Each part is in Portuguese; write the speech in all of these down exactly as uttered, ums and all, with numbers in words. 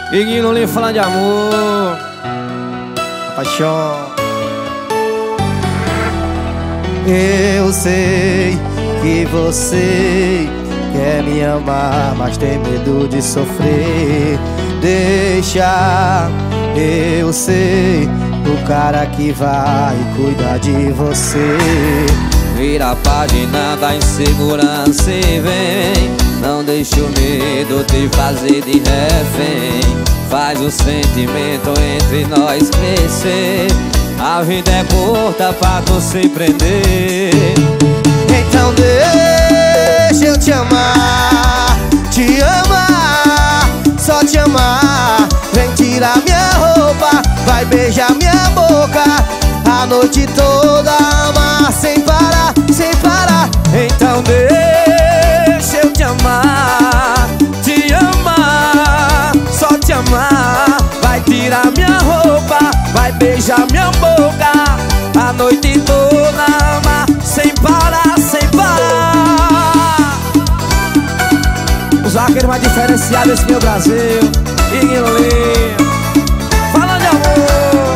Iguinho não lhe fala de amor, paixão. Eu sei que você quer me amar, mas tem medo de sofrer. Deixa, eu sei, o cara que vai cuidar de você. Vira a página da insegurança e vem. Não deixe o medo te fazer de refém. Faz o sentimento entre nós crescer. A vida é curta pra tu se prender. Então deixa eu te amar, te amar, só te amar. Vem tirar minha roupa, vai beijar minha boca a noite toda, amar sem parar, sem parar. Então deixa eu te amar, te amar, só te amar. Vai tirar minha roupa, vai beijar minha boca a noite toda, amar sem parar, sem parar. Os vaqueiros mais diferenciados desse meu Brasil, Iguinho Lima, fala de amor.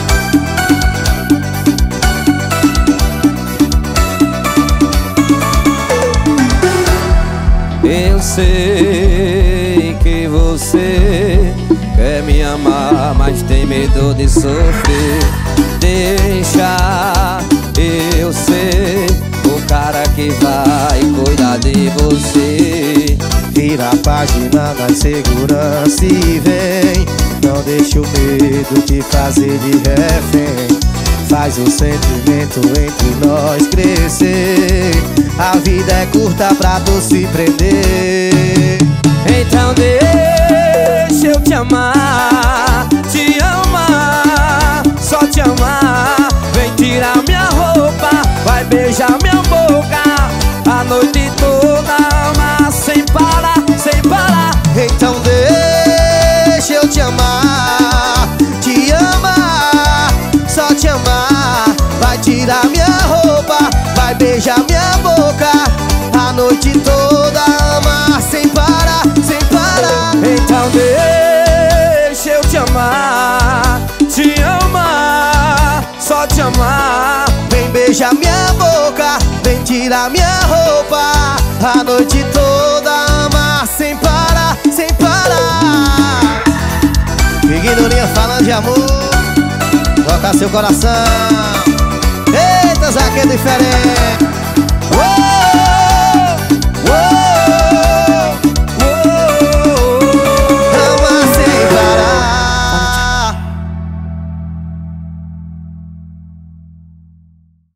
Eu sei que você quer me amar, mas tem medo de sofrer. Deixa, eu sei, o cara que vai cuidar de você. Vira a página da insegurança e vem. Não deixa o medo te fazer de refém. Faz o sentimento entre nós crescer. A vida é curta pra tu se prender. Então deixa eu te amar, te amar, só te amar. Vem tirar minha roupa, vai beijar minha boca a noite toda, amar sem parar, sem parar. Então deixa eu te amar, te amar, só te amar. Vai tirar minha roupa, vai beijar minha boca a noite toda, amar sem parar, sem parar. Então deixa eu te amar, te amar, só te amar. Vem beijar minha boca, vem tirar minha roupa a noite toda, amar sem parar, sem parar. Iguinho Lima falando de amor, toca seu coração. Eita, zagueiro diferente.